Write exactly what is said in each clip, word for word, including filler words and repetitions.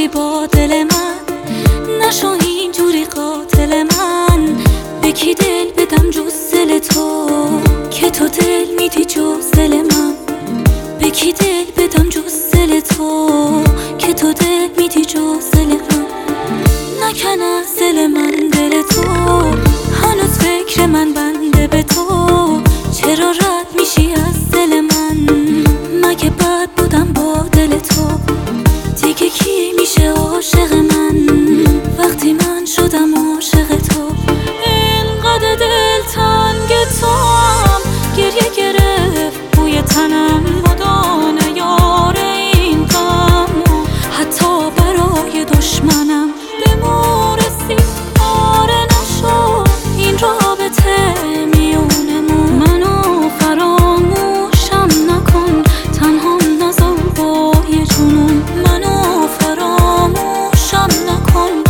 میری با دل من، نشو اینجوری قاتل من. به کی دل بدم جز دل تو، که تو دل میدی جز دل من. به کی دل بدم جز دل تو، که تو دل میدی جز دل من. نکن از دل من دل تو، هنوز فکر من بنده به تو. چرا رد میشی از دل من؟ مگه بد بودم با دل تو؟ دیگه کی میشه عاشق من وقتی من شدم عاشق تو؟ اینقدر دل تنگ تو هم گریه گرفت بوی تنم مدانه یار این غم. حتی برای دشمنم بمورسی آره نشو این رابطه میونمون. منو فراموشم نکن تنها نذار با یه جنون. منو فراموشم نکن.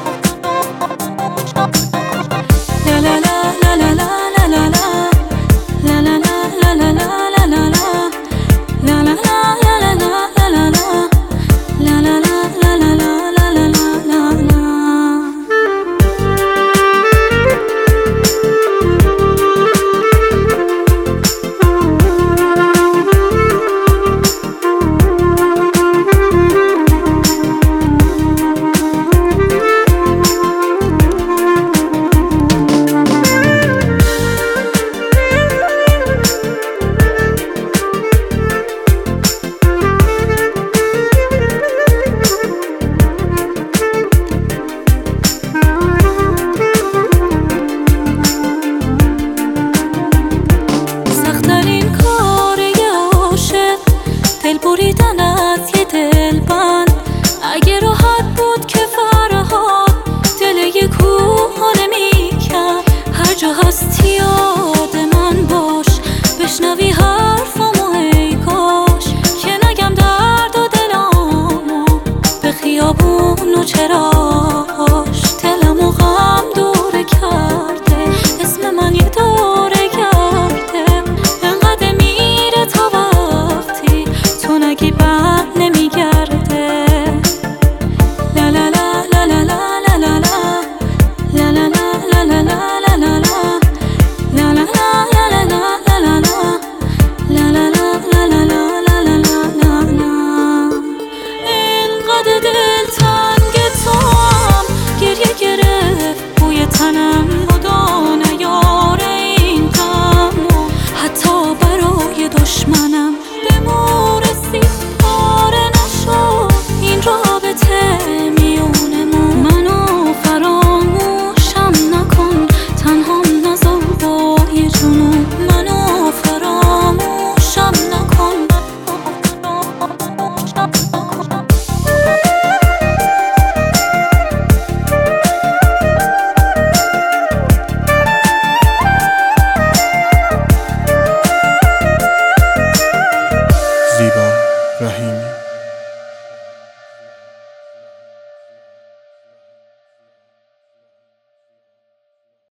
لا لا لا لا لا لا لا لا لا لا لا لا لا لا لا لا لا دل بریدن از یه دل بند. اگه راحت بود که فرهاد دل یه کوه نمی‌کرد. هر جا هستی یاد من باش، بشنوی هر